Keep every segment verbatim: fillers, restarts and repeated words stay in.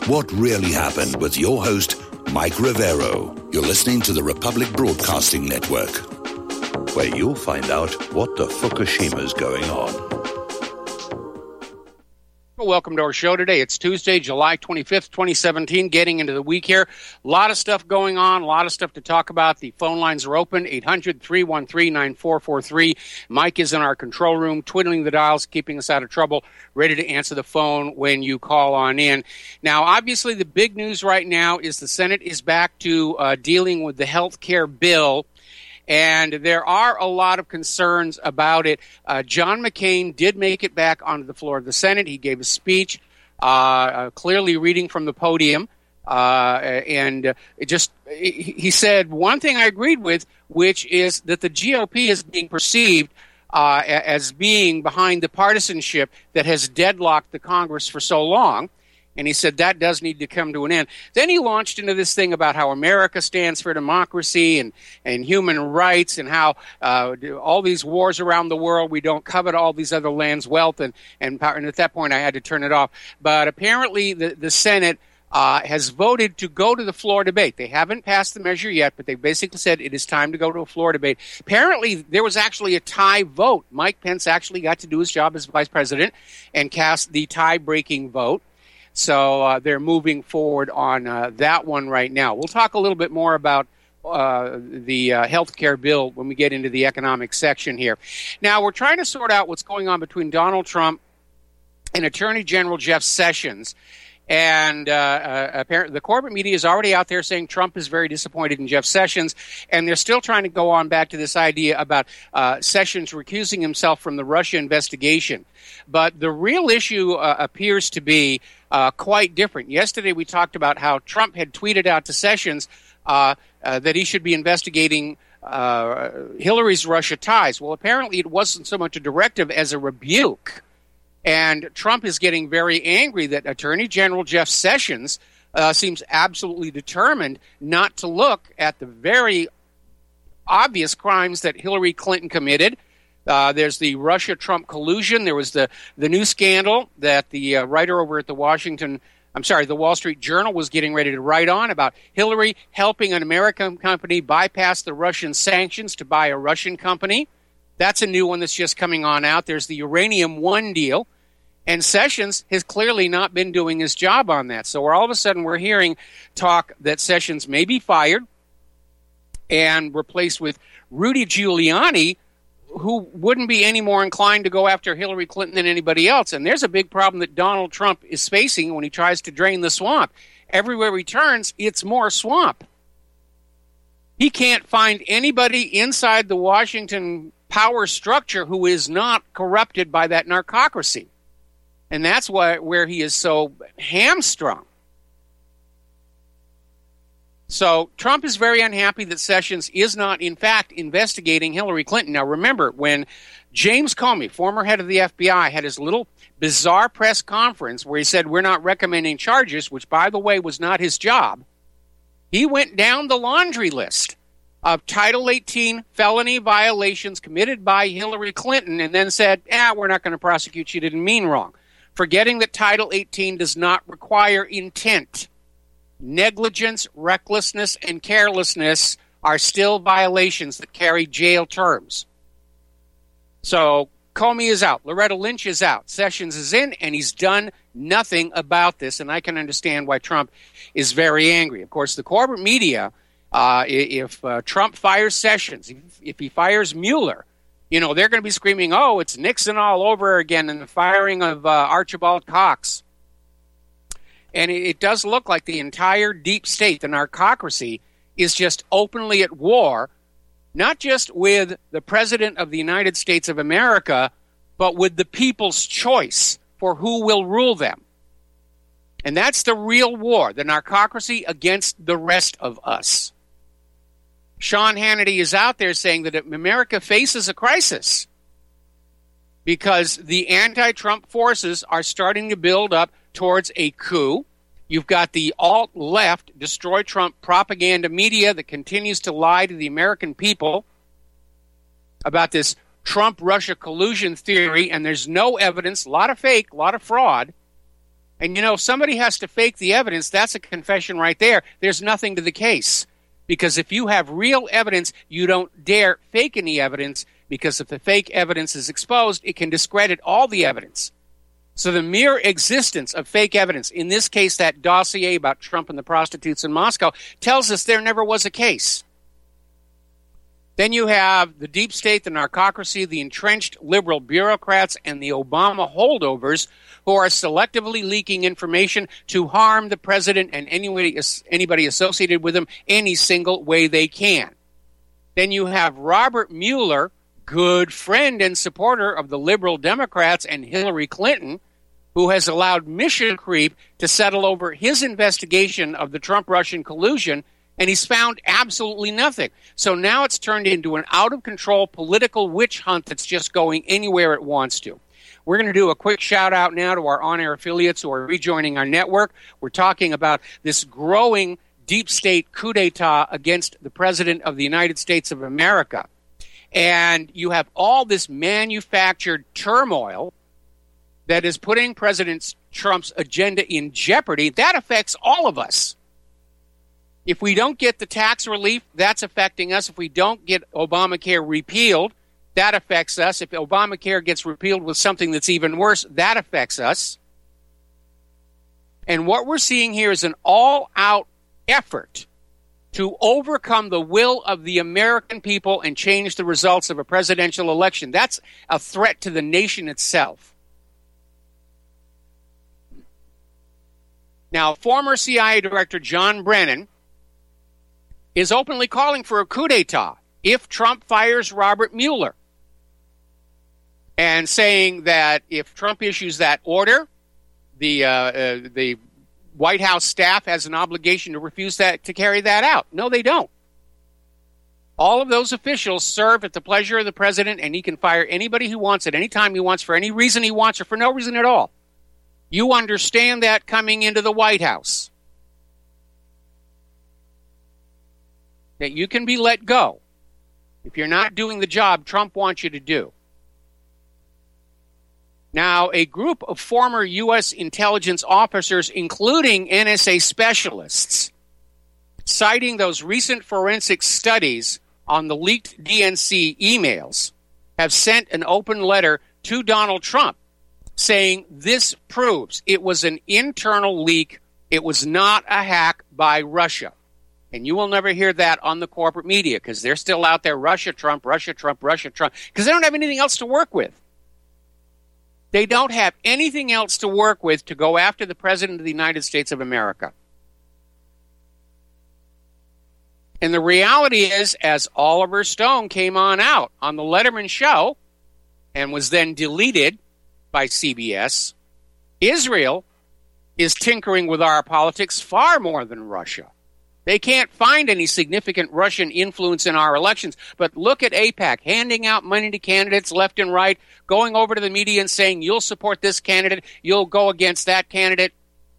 what really happened with your host, Mike Rivero. You're listening to the Republic Broadcasting Network, where you'll find out what the Fukushima's going on. Welcome to our show today. It's Tuesday, July twenty-fifth, twenty seventeen, getting into the week here. A lot of stuff going on, a lot of stuff to talk about. The phone lines are open, eight hundred, three one three, nine four four three. Mike is in our control room, twiddling the dials, keeping us out of trouble, ready to answer the phone when you call on in. Now, obviously, the big news right now is the Senate is back to uh, dealing with the health care bill. And there are a lot of concerns about it. Uh, John McCain did make it back onto the floor of the Senate. He gave a speech, uh, uh, clearly reading from the podium. Uh, and uh, it just he said one thing I agreed with, which is that the G O P is being perceived uh, as being behind the partisanship that has deadlocked the Congress for so long. And he said that does need to come to an end. Then he launched into this thing about how America stands for democracy and, and human rights and how uh, all these wars around the world, we don't covet all these other lands' wealth and, and power. And at that point, I had to turn it off. But apparently the, the Senate uh, has voted to go to the floor debate. They haven't passed the measure yet, but they basically said it is time to go to a floor debate. Apparently, there was actually a tie vote. Mike Pence actually got to do his job as vice president and cast the tie-breaking vote. So uh, they're moving forward on uh, that one right now. We'll talk a little bit more about uh, the uh, health care bill when we get into the economic section here. Now, we're trying to sort out what's going on between Donald Trump and Attorney General Jeff Sessions. And uh, uh, apparently the corporate media is already out there saying Trump is very disappointed in Jeff Sessions. And they're still trying to go on back to this idea about uh, Sessions recusing himself from the Russia investigation. But the real issue uh, appears to be uh, quite different. Yesterday we talked about how Trump had tweeted out to Sessions uh, uh, that he should be investigating uh, Hillary's Russia ties. Well, apparently it wasn't so much a directive as a rebuke. And Trump is getting very angry that Attorney General Jeff Sessions uh, seems absolutely determined not to look at the very obvious crimes that Hillary Clinton committed. Uh, there's the Russia-Trump collusion. There was the, the new scandal that the uh, writer over at the Washington, I'm sorry, the Wall Street Journal was getting ready to write on about Hillary helping an American company bypass the Russian sanctions to buy a Russian company. That's a new one that's just coming on out. There's the Uranium One deal. And Sessions has clearly not been doing his job on that. So we're all of a sudden we're hearing talk that Sessions may be fired and replaced with Rudy Giuliani, who wouldn't be any more inclined to go after Hillary Clinton than anybody else. And there's a big problem that Donald Trump is facing when he tries to drain the swamp. Everywhere he turns, it's more swamp. He can't find anybody inside the Washington power structure who is not corrupted by that narcocracy. And that's why, where he is so hamstrung. So Trump is very unhappy that Sessions is not, in fact, investigating Hillary Clinton. Now, remember, when James Comey, former head of the F B I, had his little bizarre press conference where he said, we're not recommending charges, which, by the way, was not his job, he went down the laundry list of Title eighteen felony violations committed by Hillary Clinton and then said, ah, we're not going to prosecute. She didn't mean wrong. Forgetting that Title eighteen does not require intent. Negligence, recklessness, and carelessness are still violations that carry jail terms. So Comey is out. Loretta Lynch is out. Sessions is in, and he's done nothing about this, and I can understand why Trump is very angry. Of course, the corporate media, Uh, if uh, Trump fires Sessions, if, if he fires Mueller, you know, they're going to be screaming, oh, it's Nixon all over again and the firing of uh, Archibald Cox. And it, it does look like the entire deep state, the narcocracy, is just openly at war, not just with the President of the United States of America, but with the people's choice for who will rule them. And that's the real war, the narcocracy against the rest of us. Sean Hannity is out there saying that America faces a crisis because the anti-Trump forces are starting to build up towards a coup. You've got the alt-left, destroy Trump propaganda media that continues to lie to the American people about this Trump-Russia collusion theory, and there's no evidence, a lot of fake, a lot of fraud. And, you know, if somebody has to fake the evidence, that's a confession right there. There's nothing to the case. Because if you have real evidence, you don't dare fake any evidence, because if the fake evidence is exposed, it can discredit all the evidence. So the mere existence of fake evidence, in this case that dossier about Trump and the prostitutes in Moscow, tells us there never was a case. Then you have the deep state, the narcocracy, the entrenched liberal bureaucrats, and the Obama holdovers who are selectively leaking information to harm the president and anybody, anybody associated with him any single way they can. Then you have Robert Mueller, good friend and supporter of the liberal Democrats and Hillary Clinton, who has allowed mission creep to settle over his investigation of the Trump-Russian collusion, and he's found absolutely nothing. So now it's turned into an out-of-control political witch hunt that's just going anywhere it wants to. We're going to do a quick shout-out now to our on-air affiliates who are rejoining our network. We're talking about this growing deep state coup d'etat against the President of the United States of America. And you have all this manufactured turmoil that is putting President Trump's agenda in jeopardy. That affects all of us. If we don't get the tax relief, that's affecting us. If we don't get Obamacare repealed, that affects us. If Obamacare gets repealed with something that's even worse, that affects us. And what we're seeing here is an all-out effort to overcome the will of the American people and change the results of a presidential election. That's a threat to the nation itself. Now, former C I A Director John Brennan is openly calling for a coup d'etat if Trump fires Robert Mueller, and saying that if Trump issues that order, the uh, uh, the White House staff has an obligation to refuse that, to carry that out. No, they don't. All of those officials serve at the pleasure of the president, and he can fire anybody he wants at any time he wants, for any reason he wants, or for no reason at all. You understand that coming into the White House, that you can be let go if you're not doing the job Trump wants you to do. Now, a group of former U S intelligence officers, including N S A specialists, citing those recent forensic studies on the leaked D N C emails, have sent an open letter to Donald Trump saying this proves it was an internal leak. It was not a hack by Russia. And you will never hear that on the corporate media, because they're still out there, Russia, Trump, Russia, Trump, Russia, Trump, because they don't have anything else to work with. They don't have anything else to work with to go after the President of the United States of America. And the reality is, as Oliver Stone came on out on the Letterman show and was then deleted by C B S, Israel is tinkering with our politics far more than Russia. They can't find any significant Russian influence in our elections. But look at AIPAC, handing out money to candidates left and right, going over to the media and saying, you'll support this candidate, you'll go against that candidate.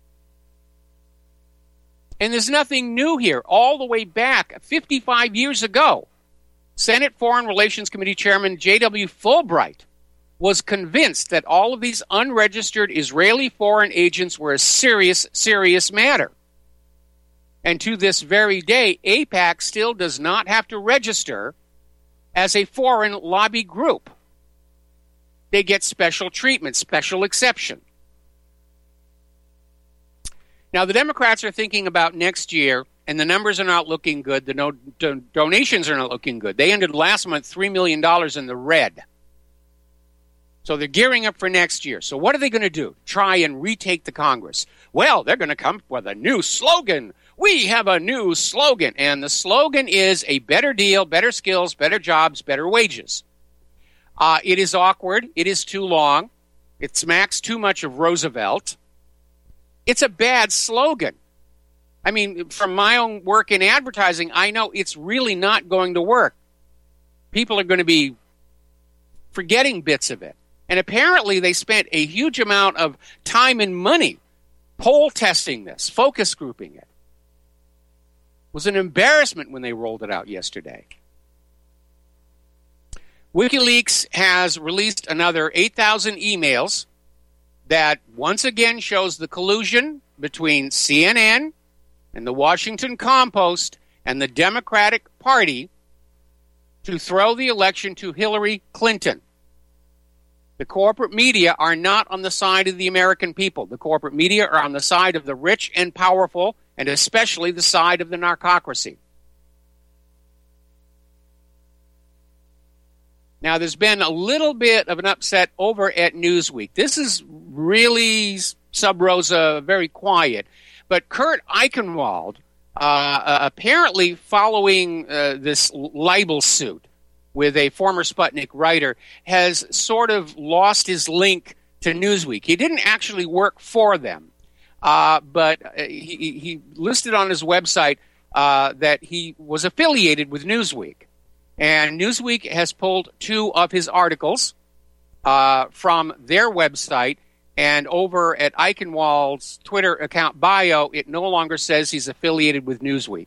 And there's nothing new here. All the way back fifty-five years ago, Senate Foreign Relations Committee Chairman J W Fulbright was convinced that all of these unregistered Israeli foreign agents were a serious, serious matter. And to this very day, AIPAC still does not have to register as a foreign lobby group. They get special treatment, special exception. Now, the Democrats are thinking about next year, and the numbers are not looking good. The no, do, donations are not looking good. They ended last month three million dollars in the red. So they're gearing up for next year. So what are they going to do? Try and retake the Congress. Well, they're going to come up with a new slogan. We have a new slogan. And the slogan is a better deal, better skills, better jobs, better wages. Uh, it is awkward. It is too long. It smacks too much of Roosevelt. It's a bad slogan. I mean, from my own work in advertising, I know it's really not going to work. People are going to be forgetting bits of it. And apparently they spent a huge amount of time and money poll testing this, focus grouping it. It was an embarrassment when they rolled it out yesterday. WikiLeaks has released another eight thousand emails that once again shows the collusion between C N N and the Washington Compost and the Democratic Party to throw the election to Hillary Clinton. The corporate media are not on the side of the American people. The corporate media are on the side of the rich and powerful, and especially the side of the narcocracy. Now, there's been a little bit of an upset over at Newsweek. This is really, sub rosa, very quiet. But Kurt Eichenwald, uh, uh, apparently following uh, this libel suit with a former Sputnik writer, has sort of lost his link to Newsweek. He didn't actually work for them, uh, but he, he listed on his website uh, that he was affiliated with Newsweek. And Newsweek has pulled two of his articles uh, from their website, and over at Eichenwald's Twitter account bio, it no longer says he's affiliated with Newsweek.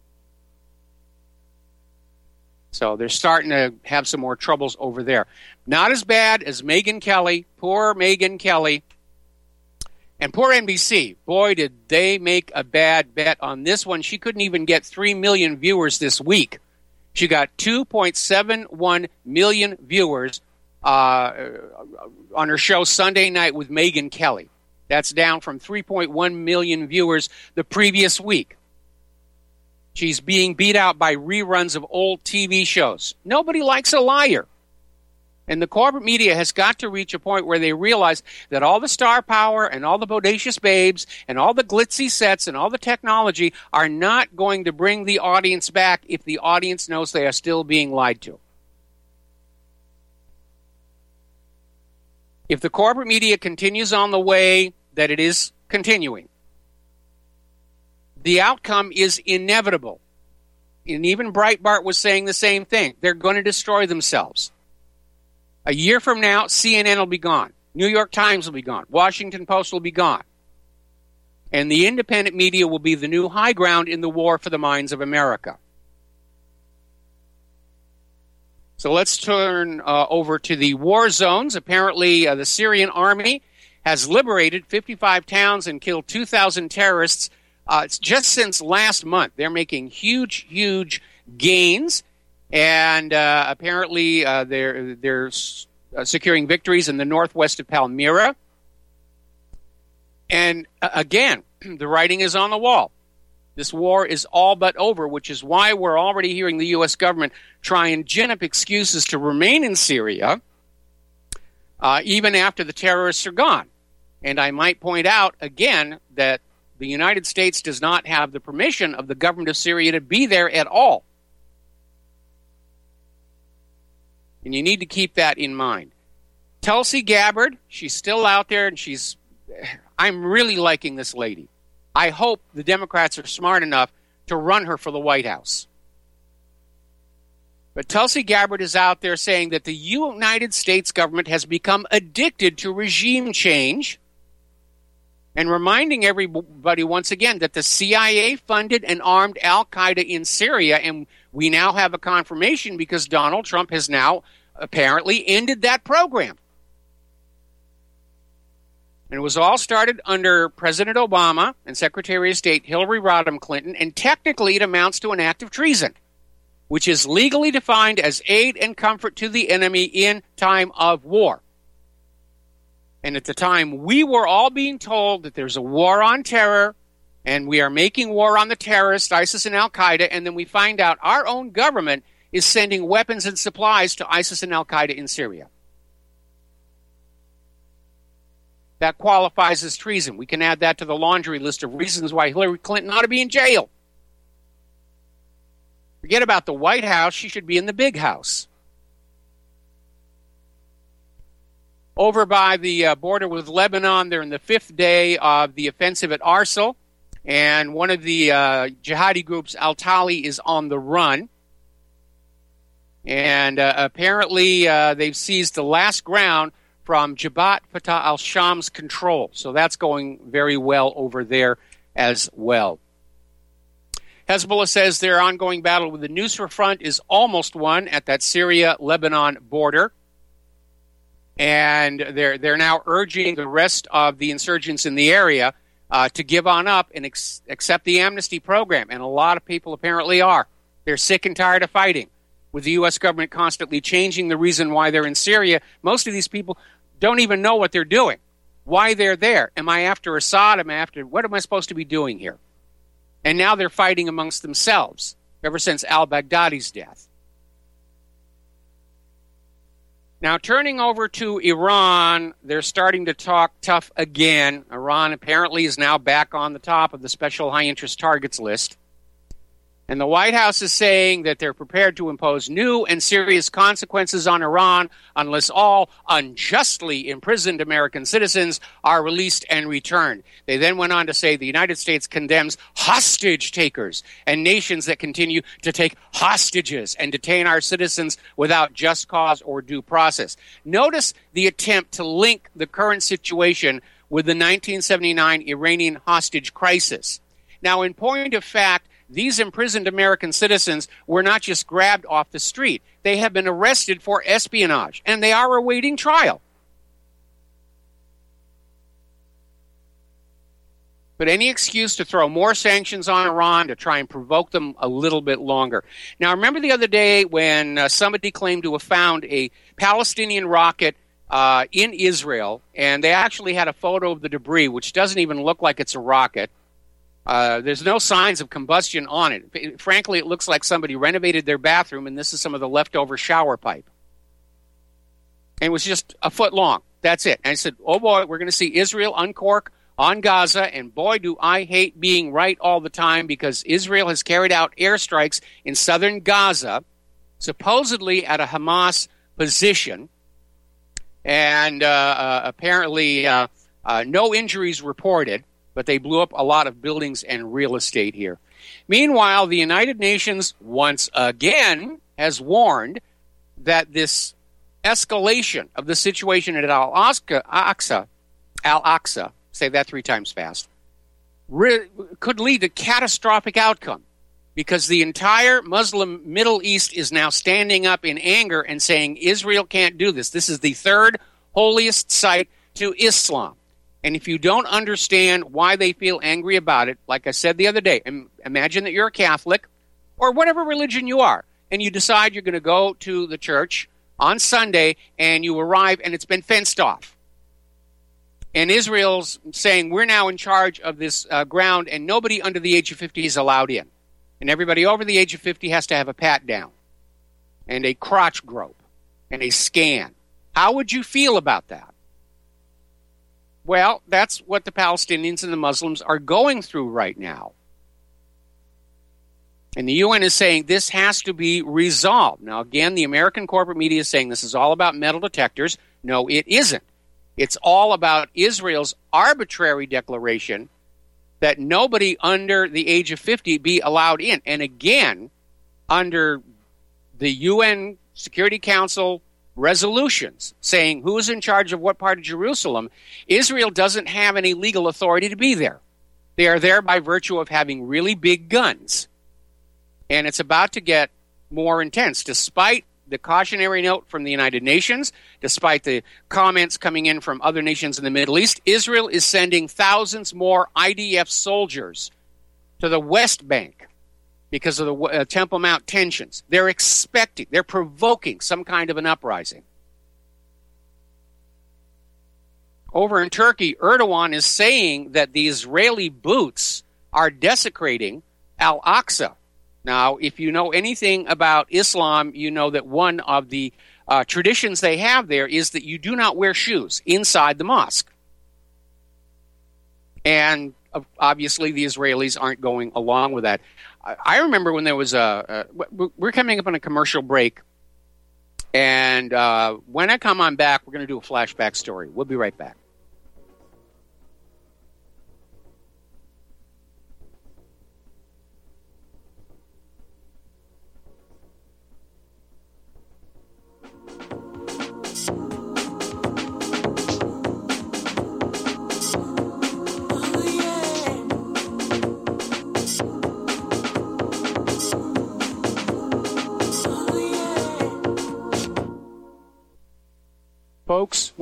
So they're starting to have some more troubles over there. Not as bad as Megyn Kelly. Poor Megyn Kelly. And poor N B C. Boy, did they make a bad bet on this one. She couldn't even get three million viewers this week. She got two point seven one million viewers uh, on her show Sunday Night with Megyn Kelly. That's down from three point one million viewers the previous week. She's being beat out by reruns of old T V shows. Nobody likes a liar. And the corporate media has got to reach a point where they realize that all the star power and all the bodacious babes and all the glitzy sets and all the technology are not going to bring the audience back if the audience knows they are still being lied to. If the corporate media continues on the way that it is continuing, the outcome is inevitable. And even Breitbart was saying the same thing. They're going to destroy themselves. A year from now, C N N will be gone. New York Times will be gone. Washington Post will be gone. And the independent media will be the new high ground in the war for the minds of America. So let's turn uh, over to the war zones. Apparently, uh, the Syrian army has liberated fifty-five towns and killed two thousand terrorists uh, it's just since last month. They're making huge, huge gains. And uh, apparently uh, they're, they're uh, securing victories in the northwest of Palmyra. And uh, again, the writing is on the wall. This war is all but over, which is why we're already hearing the U S government try and gin up excuses to remain in Syria, uh, even after the terrorists are gone. And I might point out again that the United States does not have the permission of the government of Syria to be there at all. And you need to keep that in mind. Tulsi Gabbard, she's still out there, and she's... I'm really liking this lady. I hope the Democrats are smart enough to run her for the White House. But Tulsi Gabbard is out there saying that the United States government has become addicted to regime change, and reminding everybody once again that the C I A funded and armed al-Qaeda in Syria, and we now have a confirmation because Donald Trump has now apparently ended that program. And it was all started under President Obama and Secretary of State Hillary Rodham Clinton, and technically it amounts to an act of treason, which is legally defined as aid and comfort to the enemy in time of war. And at the time, we were all being told that there's a war on terror, and we are making war on the terrorists, ISIS and al-Qaeda, and then we find out our own government is sending weapons and supplies to ISIS and al-Qaeda in Syria. That qualifies as treason. We can add that to the laundry list of reasons why Hillary Clinton ought to be in jail. Forget about the White House. She should be in the big house. Over by the uh, border with Lebanon, they're in the fifth day of the offensive at Arsil, and one of the uh, jihadi groups, Al-Tali, is on the run. And uh, apparently uh, they've seized the last ground from Jabhat Fatah al-Sham's control. So that's going very well over there as well. Hezbollah says their ongoing battle with the Nusra Front is almost won at that Syria-Lebanon border. And they're they're now urging the rest of the insurgents in the area uh, to give on up and ex- accept the amnesty program. And a lot of people apparently are. They're sick and tired of fighting, with the U S government constantly changing the reason why they're in Syria. Most of these people don't even know what they're doing, why they're there. Am I after Assad? Am I after, what am I supposed to be doing here? And now they're fighting amongst themselves ever since al-Baghdadi's death. Now, turning over to Iran, they're starting to talk tough again. Iran apparently is now back on the top of the special high-interest targets list. And the White House is saying that they're prepared to impose new and serious consequences on Iran unless all unjustly imprisoned American citizens are released and returned. They then went on to say the United States condemns hostage takers and nations that continue to take hostages and detain our citizens without just cause or due process. Notice the attempt to link the current situation with the nineteen seventy-nine Iranian hostage crisis. Now, in point of fact, these imprisoned American citizens were not just grabbed off the street. They have been arrested for espionage, and they are awaiting trial. But any excuse to throw more sanctions on Iran to try and provoke them a little bit longer. Now, remember the other day when uh, somebody claimed to have found a Palestinian rocket uh, in Israel, and they actually had a photo of the debris, which doesn't even look like it's a rocket. Uh, there's no signs of combustion on it. it. Frankly, it looks like somebody renovated their bathroom, and this is some of the leftover shower pipe. And it was just a foot long. That's it. And I said, oh boy, we're going to see Israel uncork on Gaza, and boy, do I hate being right all the time, because Israel has carried out airstrikes in southern Gaza, supposedly at a Hamas position, and uh, uh, apparently uh, uh, no injuries reported. But they blew up a lot of buildings and real estate here. Meanwhile, the United Nations once again has warned that this escalation of the situation at Al-Aqsa, Al-Aqsa, say that three times fast, re- could lead to catastrophic outcome, because the entire Muslim Middle East is now standing up in anger and saying Israel can't do this. This is the third holiest site to Islam. And if you don't understand why they feel angry about it, like I said the other day, imagine that you're a Catholic or whatever religion you are, and you decide you're going to go to the church on Sunday, and you arrive and it's been fenced off. And Israel's saying, we're now in charge of this uh, ground, and nobody under the age of fifty is allowed in. And everybody over the age of fifty has to have a pat down and a crotch grope and a scan. How would you feel about that? Well, that's what the Palestinians and the Muslims are going through right now. And the U N is saying this has to be resolved. Now, again, the American corporate media is saying this is all about metal detectors. No, it isn't. It's all about Israel's arbitrary declaration that nobody under the age of fifty be allowed in. And again, under the U N Security Council resolutions saying who's in charge of what part of Jerusalem, Israel doesn't have any legal authority to be there. They are there by virtue of having really big guns. And it's about to get more intense, despite the cautionary note from the United Nations, despite the comments coming in from other nations in the Middle East. Israel is sending thousands more I D F soldiers to the West Bank because of the uh, Temple Mount tensions. They're expecting, they're provoking some kind of an uprising. Over in Turkey, Erdogan is saying that the Israeli boots are desecrating Al-Aqsa. Now, if you know anything about Islam, you know that one of the uh, traditions they have there is that you do not wear shoes inside the mosque. And uh, obviously the Israelis aren't going along with that. I remember when there was a, a we're coming up on a commercial break, and uh, when I come on back, we're going to do a flashback story. We'll be right back. Folks,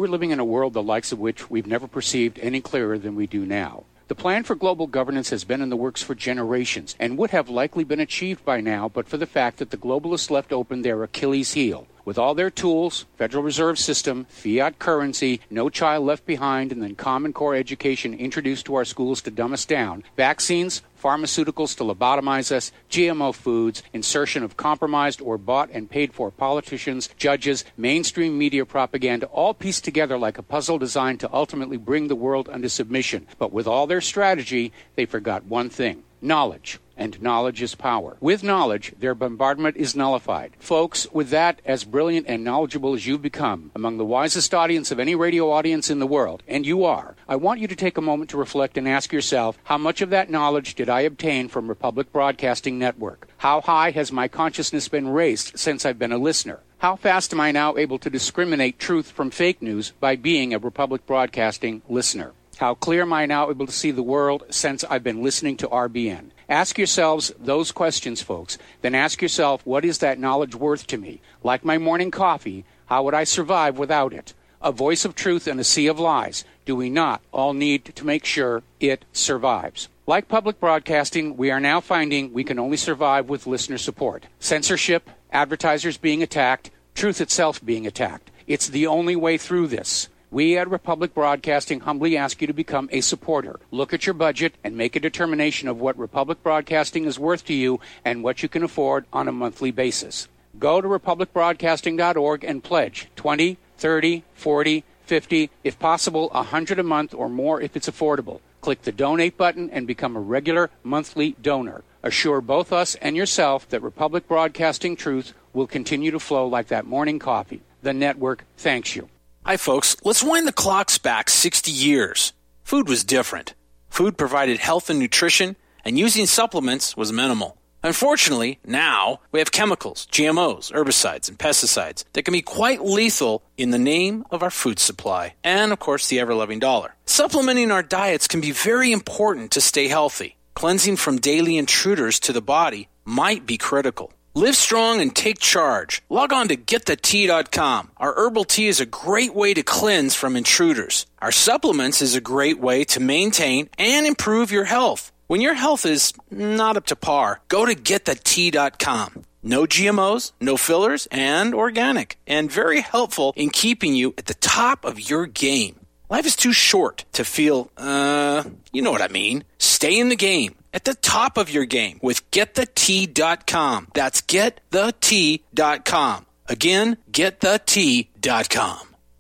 We're living in a world the likes of which we've never perceived any clearer than we do now. The plan for global governance has been in the works for generations and would have likely been achieved by now but for the fact that the globalists left open their Achilles heel. With all their tools, Federal Reserve System, fiat currency, no child left behind, and then Common Core education introduced to our schools to dumb us down, vaccines, pharmaceuticals to lobotomize us, G M O foods, insertion of compromised or bought and paid for politicians, judges, mainstream media propaganda, all pieced together like a puzzle designed to ultimately bring the world under submission. But with all their strategy, they forgot one thing: knowledge. And knowledge is power. With knowledge, their bombardment is nullified. Folks, with that, as brilliant and knowledgeable as you've become, among the wisest audience of any radio audience in the world, and you are, I want you to take a moment to reflect and ask yourself, how much of that knowledge did I obtain from Republic Broadcasting Network? How high has my consciousness been raised since I've been a listener? How fast am I now able to discriminate truth from fake news by being a Republic Broadcasting listener? How clear am I now able to see the world since I've been listening to R B N? Ask yourselves those questions, folks. Then ask yourself, what is that knowledge worth to me? Like my morning coffee, how would I survive without it? A voice of truth in a sea of lies. Do we not all need to make sure it survives? Like public broadcasting, we are now finding we can only survive with listener support. Censorship, advertisers being attacked, truth itself being attacked. It's the only way through this. We at Republic Broadcasting humbly ask you to become a supporter. Look at your budget and make a determination of what Republic Broadcasting is worth to you and what you can afford on a monthly basis. Go to republic broadcasting dot org and pledge twenty, thirty, forty, fifty, if possible one hundred a month or more if it's affordable. Click the donate button and become a regular monthly donor. Assure both us and yourself that Republic Broadcasting truth will continue to flow like that morning coffee. The network thanks you. Hi, folks. Let's wind the clocks back sixty years. Food was different. Food provided health and nutrition, and using supplements was minimal. Unfortunately, now we have chemicals, G M Os, herbicides, and pesticides that can be quite lethal in the name of our food supply and, of course, the ever-loving dollar. Supplementing our diets can be very important to stay healthy. Cleansing from daily intruders to the body might be critical. Live strong and take charge. Log on to get the tea dot com. Our herbal tea is a great way to cleanse from intruders. Our supplements is a great way to maintain and improve your health. When your health is not up to par, go to get the tea dot com. No G M Os, no fillers, and organic. And very helpful in keeping you at the top of your game. Life is too short to feel, uh, you know what I mean. Stay in the game. At the top of your game with get the tea dot com. That's get the tea dot com. Again, get the tea dot com.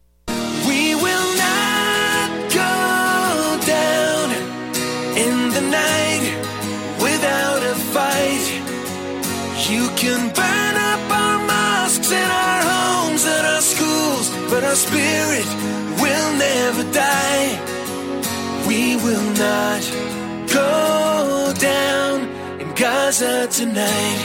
We will not go down in the night without a fight. You can burn up our mosques and our homes and our schools, but our spirit will never die. We will not go down in Gaza tonight.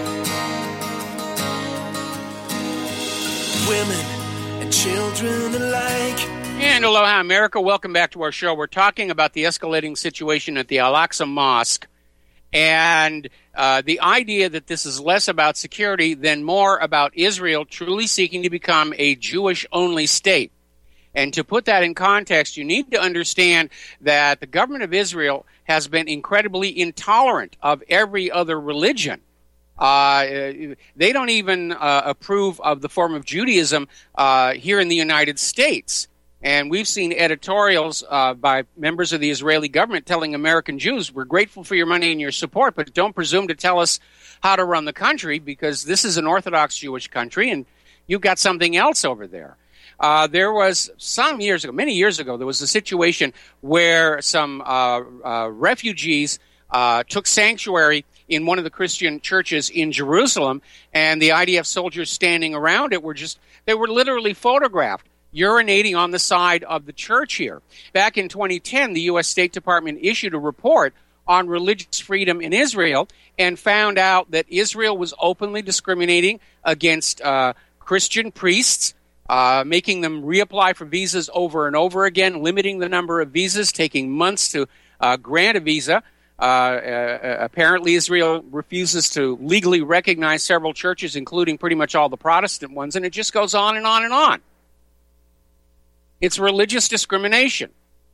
Women and children alike. And aloha, America. Welcome back to our show. We're talking about the escalating situation at the Al-Aqsa Mosque and uh, the idea that this is less about security than more about Israel truly seeking to become a Jewish-only state. And to put that in context, you need to understand that the government of Israel has been incredibly intolerant of every other religion. Uh, they don't even uh, approve of the form of Judaism uh, here in the United States. And we've seen editorials uh, by members of the Israeli government telling American Jews, we're grateful for your money and your support, but don't presume to tell us how to run the country because this is an Orthodox Jewish country and you've got something else over there. Uh, there was some years ago, many years ago, there was a situation where some uh, uh, refugees uh, took sanctuary in one of the Christian churches in Jerusalem, and the I D F soldiers standing around it were just, they were literally photographed urinating on the side of the church here. Back in twenty ten, the U S State Department issued a report on religious freedom in Israel and found out that Israel was openly discriminating against uh, Christian priests, Uh, making them reapply for visas over and over again, limiting the number of visas, taking months to uh, grant a visa. Uh, uh, apparently, Israel refuses to legally recognize several churches, including pretty much all the Protestant ones, and it just goes on and on and on. It's religious discrimination.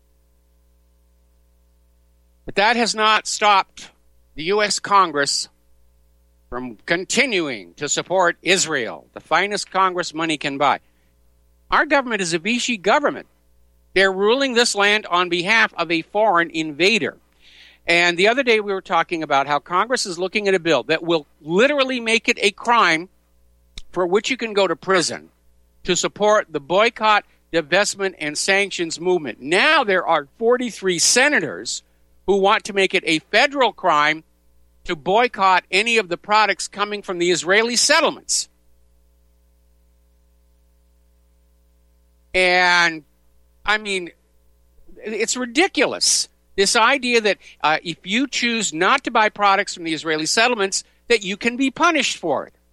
But that has not stopped the U S Congress from continuing to support Israel, the finest Congress money can buy. Our government is a Vichy government. They're ruling this land on behalf of a foreign invader. And the other day we were talking about how Congress is looking at a bill that will literally make it a crime for which you can go to prison to support the boycott, divestment, and sanctions movement. Now there are forty-three senators who want to make it a federal crime to boycott any of the products coming from the Israeli settlements. And, I mean, it's ridiculous. This idea that uh, if you choose not to buy products from the Israeli settlements, that you can be punished for it.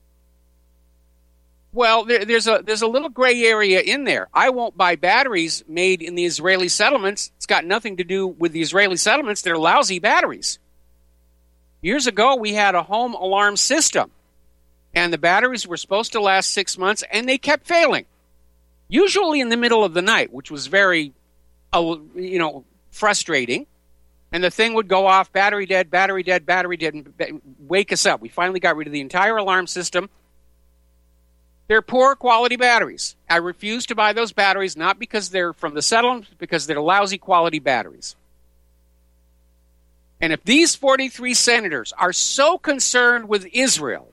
Well, there, there's a there's a little gray area in there. I won't buy batteries made in the Israeli settlements. It's got nothing to do with the Israeli settlements. They're lousy batteries. Years ago, we had a home alarm system, and the batteries were supposed to last six months, and they kept failing, usually in the middle of the night, which was very, uh, you know, frustrating. And the thing would go off, battery dead, battery dead, battery dead, and wake us up. We finally got rid of the entire alarm system. They're poor quality batteries. I refuse to buy those batteries, not because they're from the settlements, because they're lousy quality batteries. And if these forty-three senators are so concerned with Israel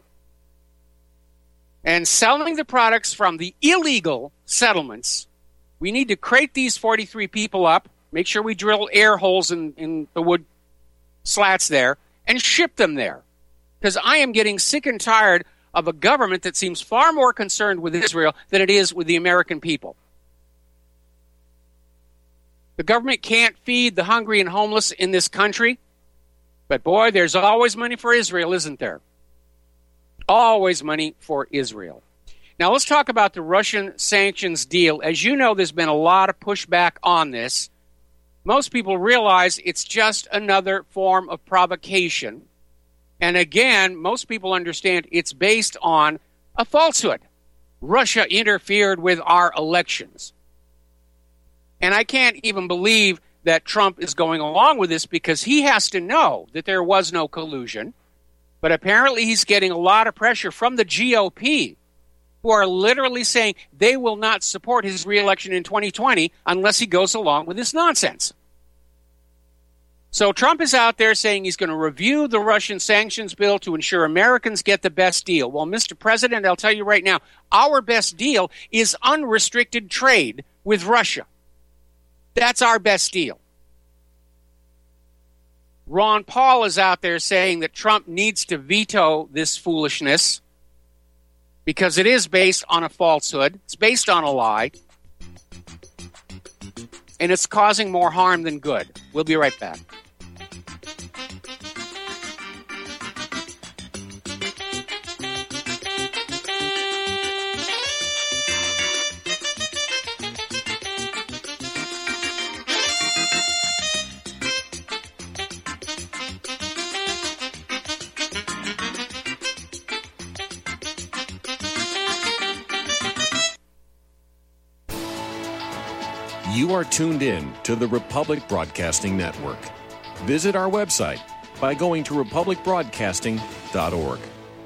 and selling the products from the illegal settlements, we need to crate these forty-three people up, make sure we drill air holes in, in the wood slats there, and ship them there. Because I am getting sick and tired of a government that seems far more concerned with Israel than it is with the American people. The government can't feed the hungry and homeless in this country, but boy, there's always money for Israel, isn't there? Always money for Israel. Now let's talk about the Russian sanctions deal. As you know, there's been a lot of pushback on this. Most people realize it's just another form of provocation. And again, most people understand it's based on a falsehood. Russia interfered with our elections. And I can't even believe that Trump is going along with this because he has to know that there was no collusion. But apparently he's getting a lot of pressure from the G O P, who are literally saying they will not support his reelection in twenty twenty unless he goes along with this nonsense. So Trump is out there saying he's going to review the Russian sanctions bill to ensure Americans get the best deal. Well, Mister President, I'll tell you right now, our best deal is unrestricted trade with Russia. That's our best deal. Ron Paul is out there saying that Trump needs to veto this foolishness because it is based on a falsehood. It's based on a lie. And it's causing more harm than good. We'll be right back. You are tuned in to the Republic Broadcasting Network. Visit our website by going to republic broadcasting dot org.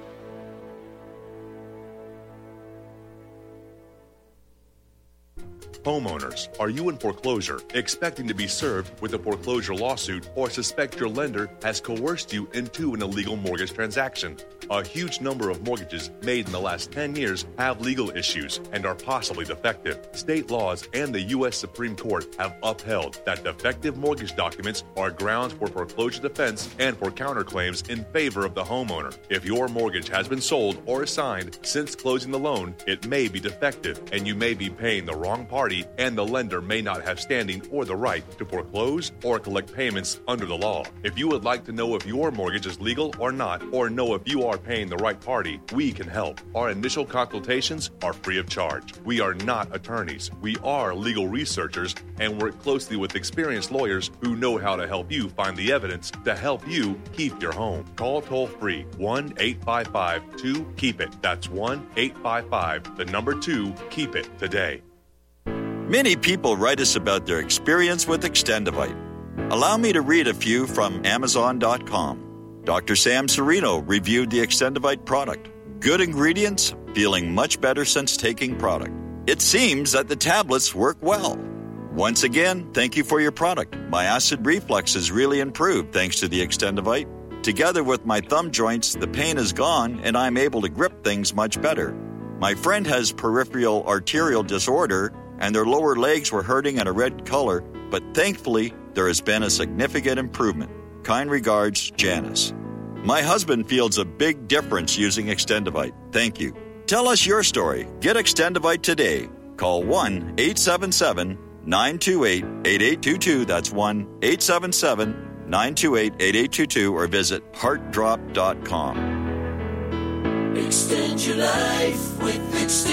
Homeowners, are you in foreclosure, expecting to be served with a foreclosure lawsuit, or suspect your lender has coerced you into an illegal mortgage transaction? A huge number of mortgages made in the last ten years have legal issues and are possibly defective. State laws and the U S Supreme Court have upheld that defective mortgage documents are grounds for foreclosure defense and for counterclaims in favor of the homeowner. If your mortgage has been sold or assigned since closing the loan, it may be defective and you may be paying the wrong party, and the lender may not have standing or the right to foreclose or collect payments under the law. If you would like to know if your mortgage is legal or not, or know if you are paying the right party, we can help. Our initial consultations are free of charge. We are not attorneys. We are legal researchers and work closely with experienced lawyers who know how to help you find the evidence to help you keep your home. Call toll-free one eight five five two keep it. That's one eight five five, the number two, keep it today. Many people write us about their experience with Extendivite. Allow me to read a few from Amazon dot com. Doctor Sam Serino reviewed the Extendivite product. Good ingredients, feeling much better since taking product. It seems that the tablets work well. Once again, thank you for your product. My acid reflux has really improved thanks to the Extendivite. Together with my thumb joints, the pain is gone and I'm able to grip things much better. My friend has peripheral arterial disorder and their lower legs were hurting in a red color, but thankfully, there has been a significant improvement. Kind regards, Janice. My husband feels a big difference using Extendivite. Thank you. Tell us your story. Get Extendivite today. Call one eight seven seven, nine two eight, eight eight two two. That's one eight seven seven, nine two eight, eight eight two two or visit heart drop dot com. Extend your life with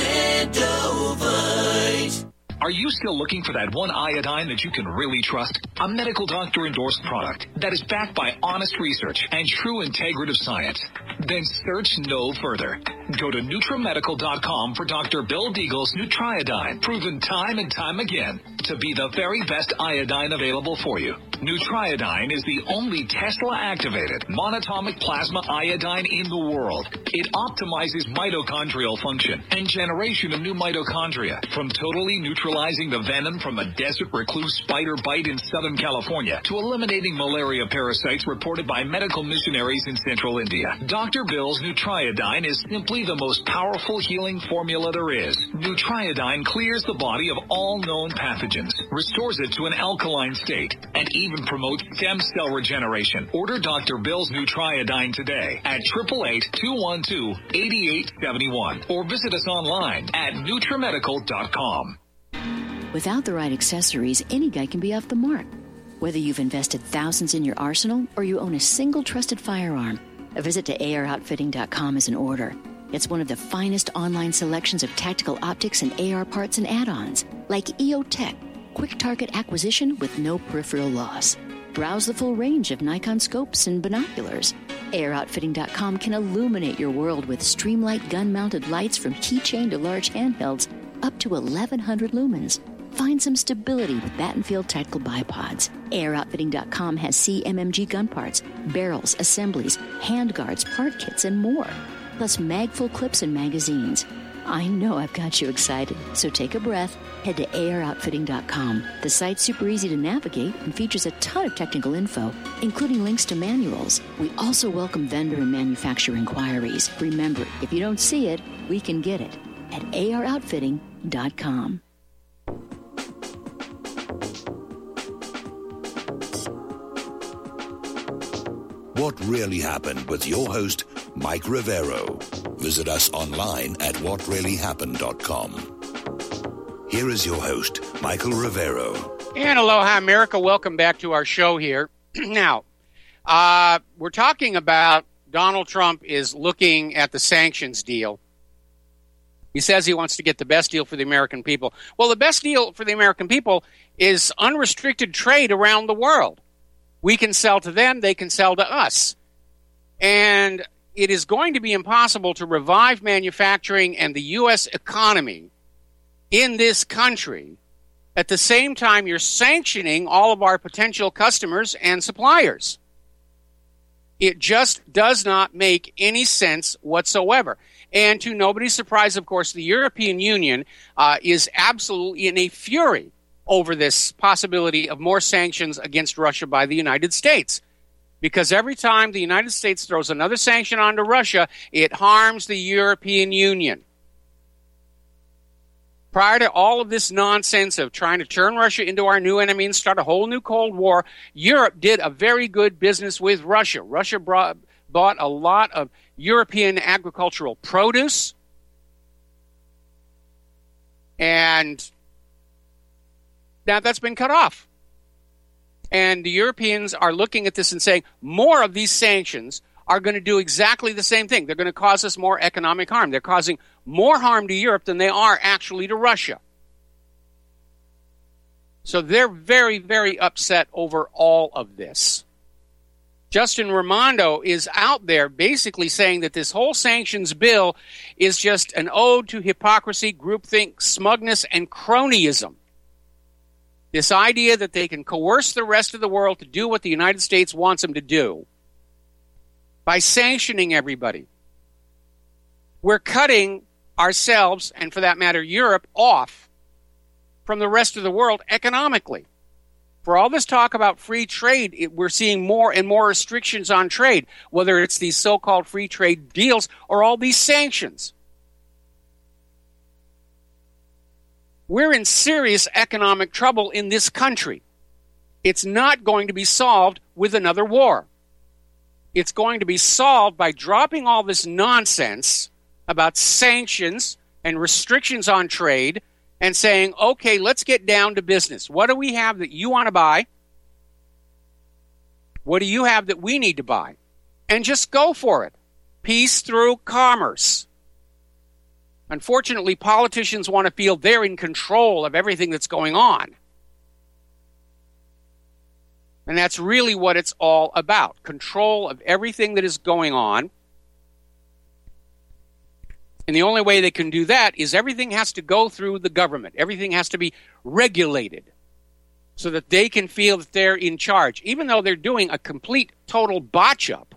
Extendovite. Are you still looking for that one iodine that you can really trust? A medical doctor endorsed product that is backed by honest research and true integrative science? Then search no further. Go to NutriMedical dot com for Doctor Bill Deagle's Nutriodine, proven time and time again to be the very best iodine available for you. Nutriodine is the only Tesla-activated monatomic plasma iodine in the world. It optimizes mitochondrial function and generation of new mitochondria, from totally neutralizing the venom from a desert recluse spider bite in Southern California to eliminating malaria parasites reported by medical missionaries in Central India. Doctor Bill's Nutriodine is simply the most powerful healing formula there is. Nutriodine clears the body of all known pathogens, restores it to an alkaline state, and even promotes stem cell regeneration. Order Doctor Bill's Nutriodine today at eight eight eight, two one two, eight eight seven one or visit us online at NutriMedical dot com. Without the right accessories, any guy can be off the mark. Whether you've invested thousands in your arsenal or you own a single trusted firearm, a visit to A R outfitting dot com is in order. It's one of the finest online selections of tactical optics and A R parts and add-ons, like E O Tech, quick target acquisition with no peripheral loss. Browse the full range of Nikon scopes and binoculars. A R outfitting dot com can illuminate your world with Streamlight gun-mounted lights from keychain to large handhelds up to eleven hundred lumens. Find some stability with Battenfield tactical bipods. A R outfitting dot com has C M M G gun parts, barrels, assemblies, handguards, part kits, and more. Plus mag-full clips and magazines. I know I've got you excited, so take a breath. Head to A R outfitting dot com. The site's super easy to navigate and features a ton of technical info, including links to manuals. We also welcome vendor and manufacturer inquiries. Remember, if you don't see it, we can get it at A R outfitting dot com. What Really Happened with your host, Mike Rivero. Visit us online at what really happened dot com. Here is your host, Michael Rivero. And aloha, America. Welcome back to our show here. Now, uh, we're talking about Donald Trump is looking at the sanctions deal. He says he wants to get the best deal for the American people. Well, the best deal for the American people is unrestricted trade around the world. We can sell to them, they can sell to us. And it is going to be impossible to revive manufacturing and the U S economy in this country at the same time you're sanctioning all of our potential customers and suppliers. It just does not make any sense whatsoever. And to nobody's surprise, of course, the European Union uh, is absolutely in a fury over this possibility of more sanctions against Russia by the United States. Because every time the United States throws another sanction onto Russia, it harms the European Union. Prior to all of this nonsense of trying to turn Russia into our new enemy and start a whole new Cold War, Europe did a very good business with Russia. Russia brought, bought a lot of European agricultural produce. And now that's been cut off. And the Europeans are looking at this and saying more of these sanctions are going to do exactly the same thing. They're going to cause us more economic harm. They're causing more harm to Europe than they are actually to Russia. So they're very, very upset over all of this. Justin Raimondo is out there basically saying that this whole sanctions bill is just an ode to hypocrisy, groupthink, smugness, and cronyism. This idea that they can coerce the rest of the world to do what the United States wants them to do by sanctioning everybody. We're cutting ourselves, and for that matter, Europe, off from the rest of the world economically. For all this talk about free trade, it, we're seeing more and more restrictions on trade, whether it's these so-called free trade deals or all these sanctions. We're in serious economic trouble in this country. It's not going to be solved with another war. It's going to be solved by dropping all this nonsense about sanctions and restrictions on trade and saying, okay, let's get down to business. What do we have that you want to buy? What do you have that we need to buy? And just go for it. Peace through commerce. Unfortunately, politicians want to feel they're in control of everything that's going on. And that's really what it's all about. Control of everything that is going on. And the only way they can do that is everything has to go through the government. Everything has to be regulated so that they can feel that they're in charge, even though they're doing a complete, total botch-up.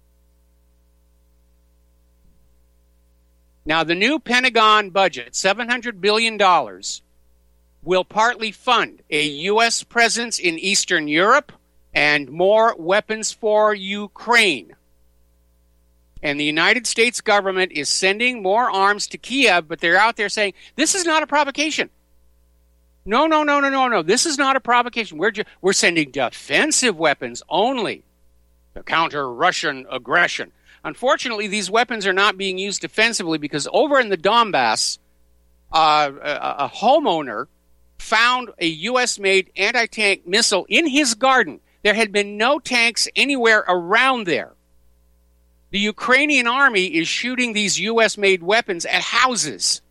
Now, the new Pentagon budget, seven hundred billion dollars, will partly fund a U S presence in Eastern Europe and more weapons for Ukraine. And the United States government is sending more arms to Kiev, but they're out there saying, this is not a provocation. No, no, no, no, no, no. This is not a provocation. We're, ju- we're sending defensive weapons only to counter Russian aggression. Unfortunately, these weapons are not being used defensively because over in the Donbass, uh, a, a homeowner found a U S-made anti-tank missile in his garden. There had been no tanks anywhere around there. The Ukrainian army is shooting these U S-made weapons at houses.